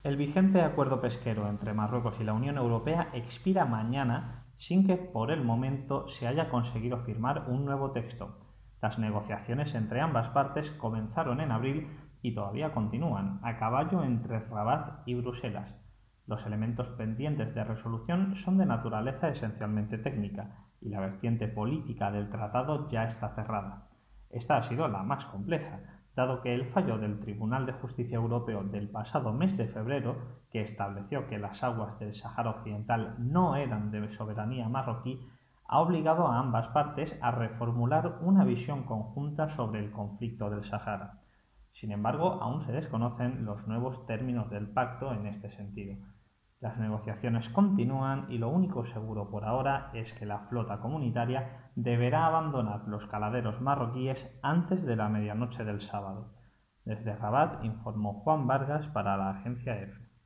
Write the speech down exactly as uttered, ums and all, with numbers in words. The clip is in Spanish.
El vigente acuerdo pesquero entre Marruecos y la Unión Europea expira mañana sin que por el momento se haya conseguido firmar un nuevo texto. Las negociaciones entre ambas partes comenzaron en abril y todavía continúan, a caballo entre Rabat y Bruselas. Los elementos pendientes de resolución son de naturaleza esencialmente técnica y la vertiente política del tratado ya está cerrada. Esta ha sido la más compleja, dado que el fallo del Tribunal de Justicia Europeo del pasado mes de febrero, que estableció que las aguas del Sáhara Occidental no eran de soberanía marroquí, ha obligado a ambas partes a reformular una visión conjunta sobre el conflicto del Sáhara. Sin embargo, aún se desconocen los nuevos términos del pacto en este sentido. Las negociaciones continúan y lo único seguro por ahora es que la flota comunitaria deberá abandonar los caladeros marroquíes antes de la medianoche del sábado. Desde Rabat informó Juan Vargas para la agencia EFE.